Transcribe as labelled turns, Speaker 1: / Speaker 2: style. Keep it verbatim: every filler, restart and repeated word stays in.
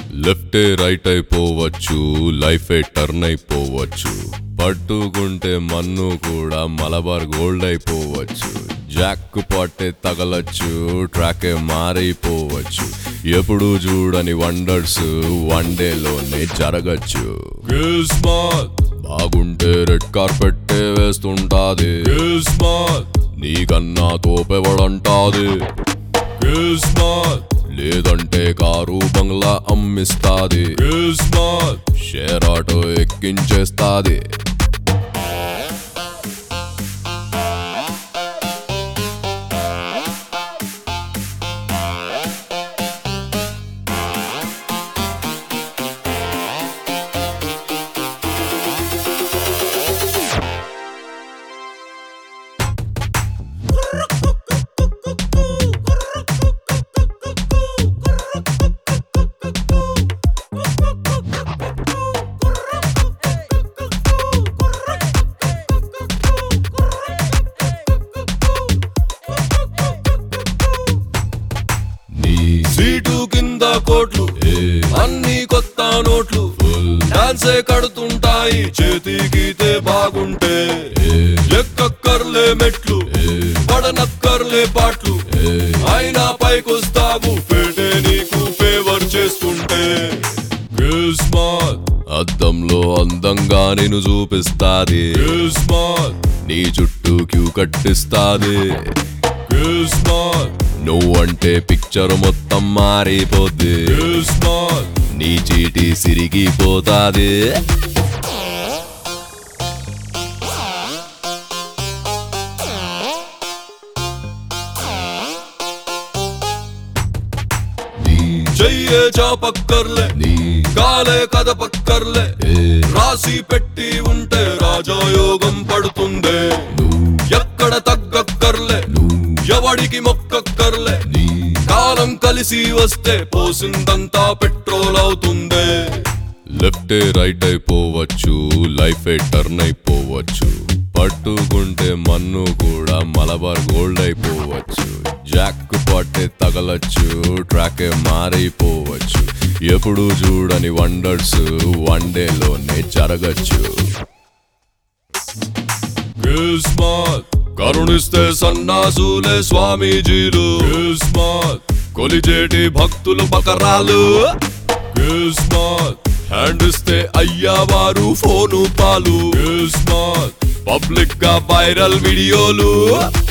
Speaker 1: Left right అయిపోవచ్చు, life turn అయిపోవచ్చు. పట్టుకుంటే మన్ను కూడా మలబార్ గోల్డ్ అయిపోవచ్చు. జాక్ పాటే తగలచ్చు, ట్రాకే మారైపోవచ్చు. ఎప్పుడు చూడని వండర్స్ వన్ డేలోనే జరగచ్చు. బాగుంటే రెడ్ కార్పెట్ వేస్తుంటాది. నీకన్నా తోపెవడంటాది. లేదంటే కారు బంగ్లా అమ్మిస్తాది. షేర్ ఆటో ఎక్కించేస్తాది. సీటు కింద కోట్లు, అన్ని కొత్త నోట్లు. డాన్సే కడుతుంటాయి చేతికితే బాగుంటే. ఎక్కక్కర్లే మెట్లు, పడనక్కర్లే పాటలు. అయినా పైకొస్తావు ఫేటే నీకు ఫేవర్ చేస్తుంటే. అద్దంలో అందంగా నిన్ను చూపిస్తాది. నీ చుట్టూ క్యూ కట్టిస్తాది. నువ్వంటే పిక్చర్ మొత్తం మారిపోద్ది. నీ చీటి సిరిగిపోతాది. చెయ్యే చాపక్కర్లే, కాలే కదపక్కర్లే. రాసి పెట్టి ఉంటే రాజయోగం పడుతుందే. ఎక్కడ తగ్గక్కర్లే, ఎవడికి మొక్కక్కర్లే. కాలం కలిసి వస్తే పోసిందంతా పెట్రోల్ అవుతుందే. లెఫ్ట్ రైట్ అయిపోవచ్చు, లైఫ్ టర్న్ అయిపోవచ్చు. పట్టుకుంటే మన్ను కూడా మలబార్ గోల్డ్ అయిపోవచ్చు. జాక్ పాటే తగలచ్చు, ట్రాకే మారైపోవచ్చు. ఎప్పుడు చూడని వండర్స్ వన్ డేలోనే జరగచ్చు. కరుణిస్తే సన్నాసులే స్వామీజీలు. కొలిచేటి భక్తులు బకరాలు. హ్యాండ్ ఇస్తే అయ్యావారు ఫోను పాలు. పబ్లిక్ గా వైరల్ వీడియోలు.